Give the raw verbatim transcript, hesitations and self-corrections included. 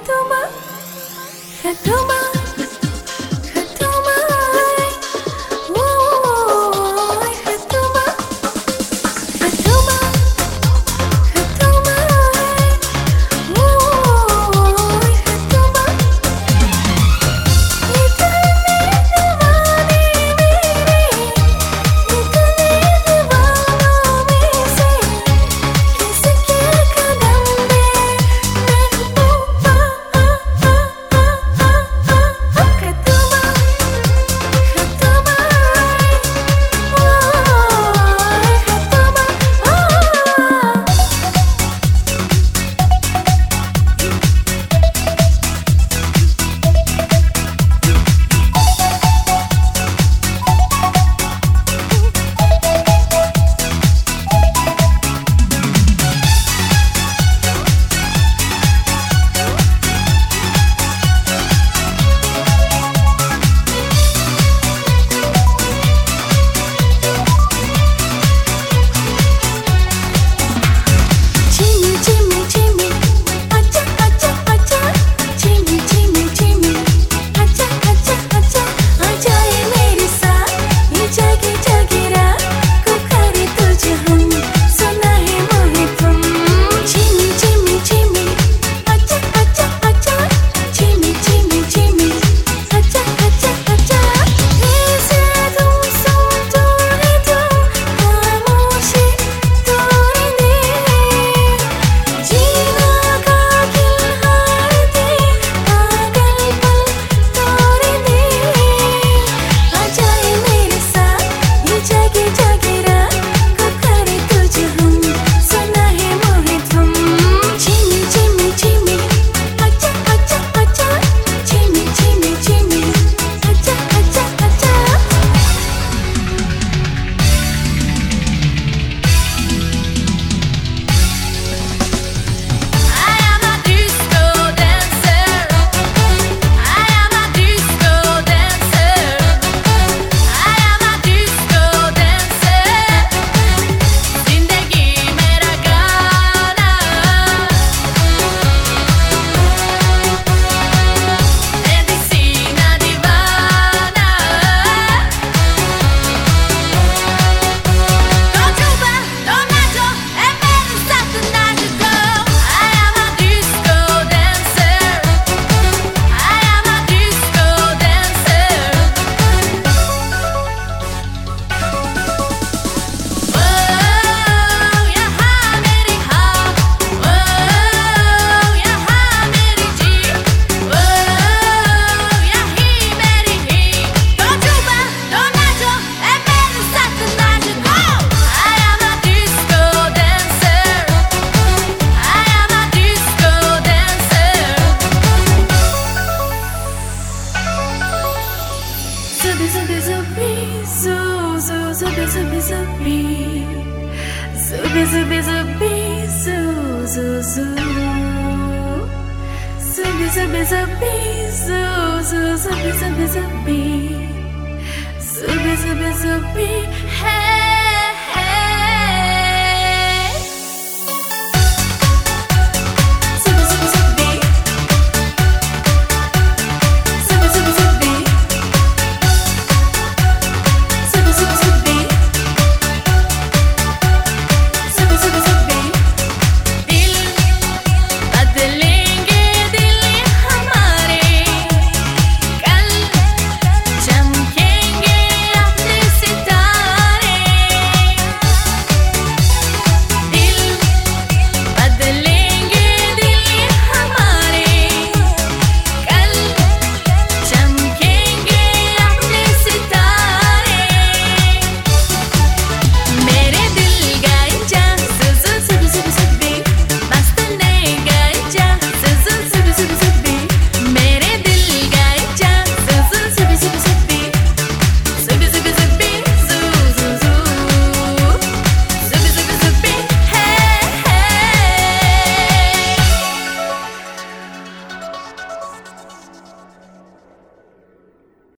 Khatuma, Khatuma, Khatuma, oh, Khatuma, Khatuma, Khatuma, oh, Khatuma. इतने दीवाने मेरे, इतने दीवानों में से किसके कदम में मैं हूँ? आ आ आ आ आ आ खतमा, खतमा, Jimmy, Jimmy, Jimmy, acha, acha, acha, Jimmy, Jimmy, Jimmy, acha, acha, acha, आजा ये मेरे साथ, ये जागे जागे रात, पुकारे तुझे हम, सुना है मोहे तुम. Jimmy, Jimmy, Jimmy, acha, acha, acha, Jimmy, Jimmy, Jimmy, acha, acha, acha. ऐसे तुम सुन तोड़े दो, खामोशी तोड़ दे. जीना का खिलहार दे, पागलपन तोड़ दे. आजा ये मेरे साथ, ये जागे जागे रात, पुकारे तुझे हम, सुना है मोहे तुम. Jimmy, Jimmy, Jimmy, acha, acha, acha, Jimmy, Jimmy, Jimmy, acha, acha, acha. I am a disco dancer. I am a disco dancer. I am a disco dancer. जिंदगी मेरा गाना, मेरी सीना दीवाना. तो छुपा, तो नाचो, ए मेरे साथ नाचो. I am a disco dancer. I am a disco dancer. Oh, यहाँ मेरी हाँ, oh, यहाँ मेरी जी, oh, यही मेरी ही. तो छुपा, तो नाचो, ए मेरे साथ नाचो. I am a disco dancer. I am a disco dancer. Zubi, zubi, zubi, zu, zu, zubi, zubi, zubi. Zubi, zubi, zubi, zu, zu, zu. Zubi, zubi, zubi, zu, zu, zubi, zubi, zubi. Zubi, zubi, zubi, hey.